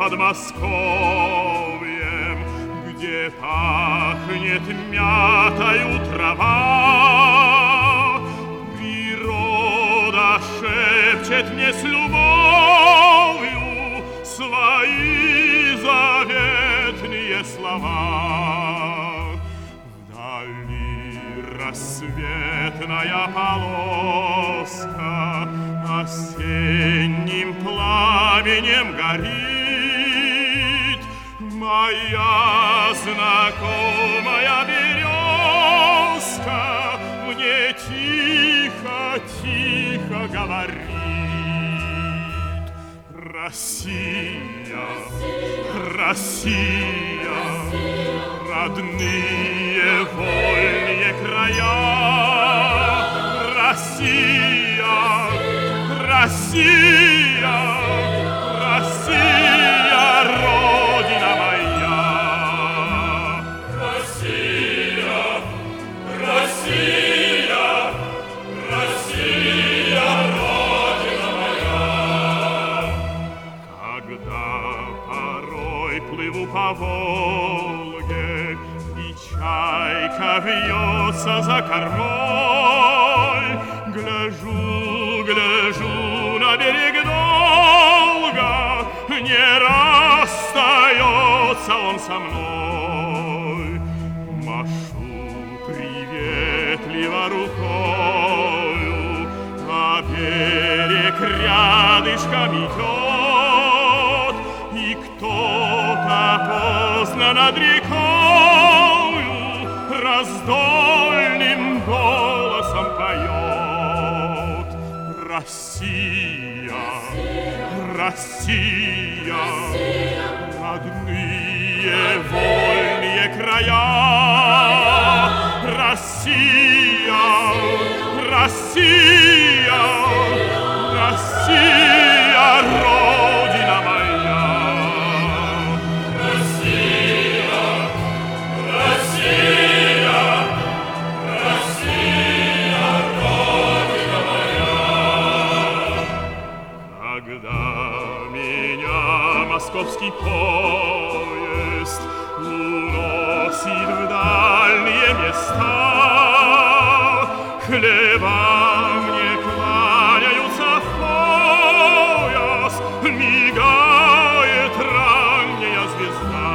Подмосковьем, где пахнет мятою трава. Природа шепчет мне с любовью свои заветные слова. Вдали рассветная полоска осенним пламенем горит. Моя знакомая березка мне тихо-тихо говорит: Россия, Россия, родные вольные края. Россия, Россия, Россия, Родина моя. Россия, Россия, Россия, Родина моя. Когда порой плыву по Волге, и чайка вьется за кормой, гляжу на берег долго, не расстается он со мной. Машу приветливо рукою, а берег рядышком идет, и кто-то поздно над рекою раздольным голосом поет: Россия, Россия, родные вольные края. Россия, Россия, Россия, Родина моя. Россия, Россия, Россия, Родина моя. Когда меня московский поезд уносит в дальние места, хлеба мне кланяются в пояс, мигает ранняя звезда.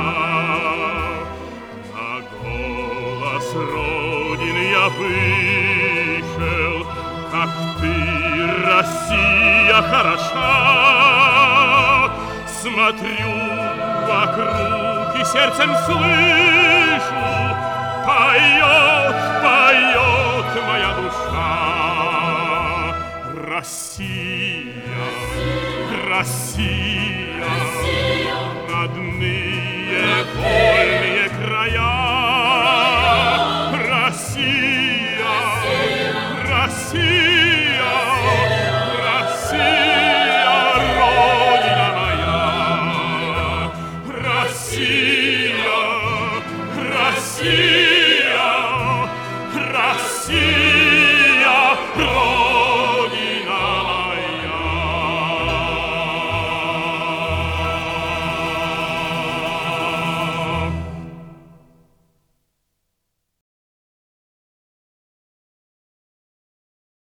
На голос Родины я вышел, как ты, Россия, хороша. Смотрю вокруг и сердцем слышу: поет, поет моя душа. Россия, Россия,